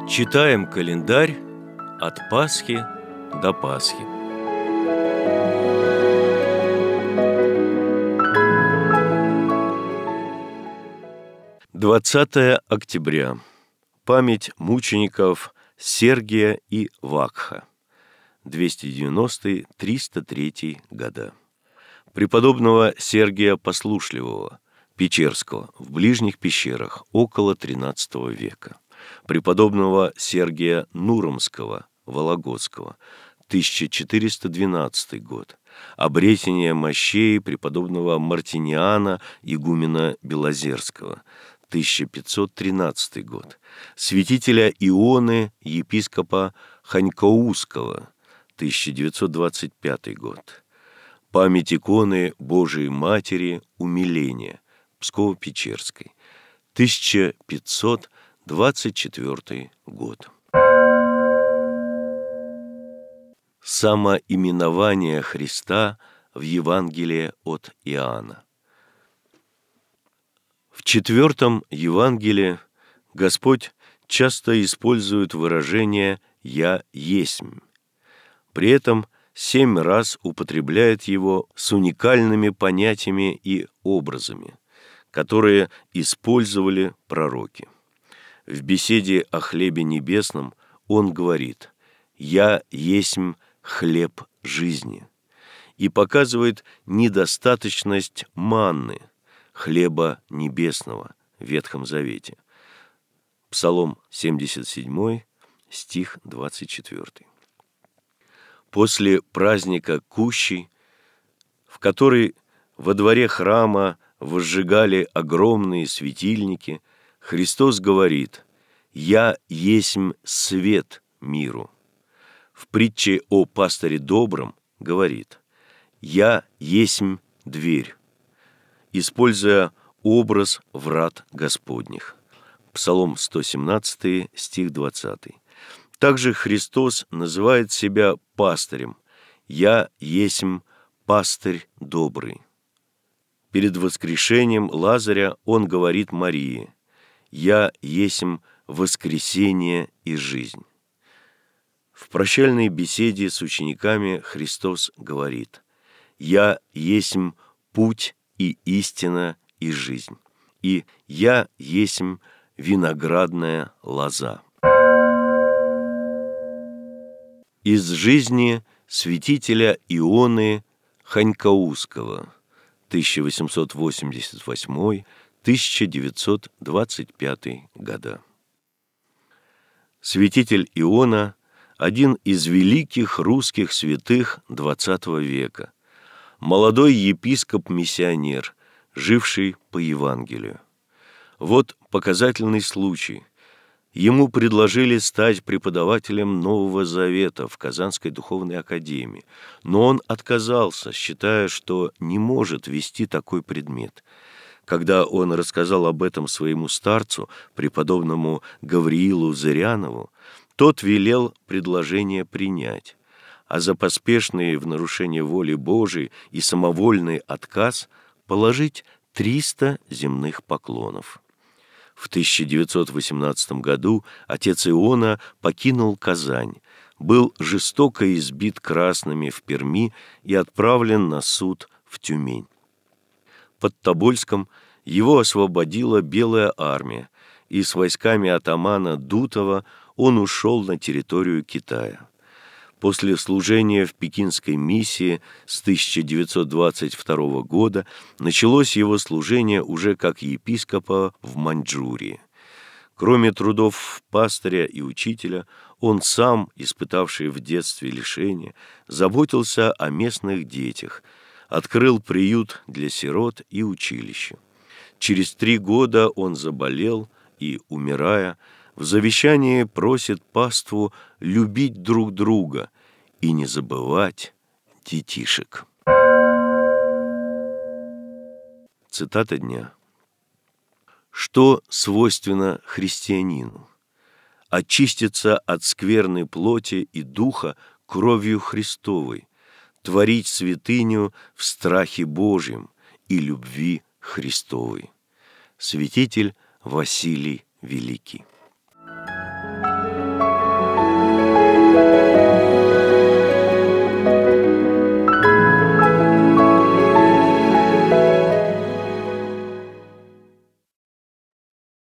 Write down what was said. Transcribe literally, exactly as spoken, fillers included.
Читаем календарь от Пасхи до Пасхи. двадцатое октября. Память мучеников Сергия и Вакха. двести девяностый — триста третий года. Преподобного Сергия Послушливого, Печерского, в ближних пещерах, около тринадцатого века. Преподобного Сергия Нуромского, Вологодского, тысяча четыреста двенадцатый год. Обретение мощей преподобного Мартиниана, игумена Белозерского, тысяча пятьсот тринадцатый год. Святителя Ионы, епископа Ханькоуского, тысяча девятьсот двадцать пятый год. Память иконы Божией Матери Умиления, Псково-Печерской, тысяча пятьсот двадцать четвёртый год. Самоименование Христа в Евангелии от Иоанна. В четвертом Евангелии Господь часто использует выражение «Я есмь». При этом семь раз употребляет его с уникальными понятиями и образами, которые использовали пророки. В беседе о хлебе небесном он говорит «Я есмь хлеб жизни» и показывает недостаточность манны, хлеба небесного в Ветхом Завете. Псалом семьдесят семь, стих двадцать четыре. После праздника Кущей, в который во дворе храма возжигали огромные светильники, Христос говорит «Я есмь свет миру». В притче о пастыре добром говорит «Я есмь дверь», используя образ врат Господних. Псалом сто семнадцатый, стих двадцатый. Также Христос называет себя пастырем «Я есмь пастырь добрый». Перед воскрешением Лазаря он говорит Марии «Я есмь воскресение и жизнь». В прощальной беседе с учениками Христос говорит «Я есмь путь и истина и жизнь, и Я есмь виноградная лоза». Из жизни святителя Ионы Ханькоуского, тысяча восемьсот восемьдесят восьмой — тысяча девятьсот двадцать пятый года. Святитель Иона – один из великих русских святых двадцатого века, молодой епископ-миссионер, живший по Евангелию. Вот показательный случай. Ему предложили стать преподавателем Нового Завета в Казанской духовной академии, но он отказался, считая, что не может вести такой предмет. Когда он рассказал об этом своему старцу, преподобному Гавриилу Зырянову, тот велел предложение принять, а за поспешный в нарушение воли Божией и самовольный отказ положить триста земных поклонов. В тысяча девятьсот восемнадцатом году отец Иона покинул Казань, был жестоко избит красными в Перми и отправлен на суд в Тюмень. Под Тобольском его освободила Белая армия, и с войсками атамана Дутова он ушел на территорию Китая. После служения в пекинской миссии с тысяча девятьсот двадцать второго года началось его служение уже как епископа в Маньчжурии. Кроме трудов пастыря и учителя, он сам, испытавший в детстве лишения, заботился о местных детях, открыл приют для сирот и училище. Через три года он заболел и, умирая, в завещании просит паству любить друг друга и не забывать детишек. Цитата дня. Что свойственно христианину? Очиститься от скверной плоти и духа кровью Христовой, творить святыню в страхе Божьем и любви Христовой. Святитель Василий Великий.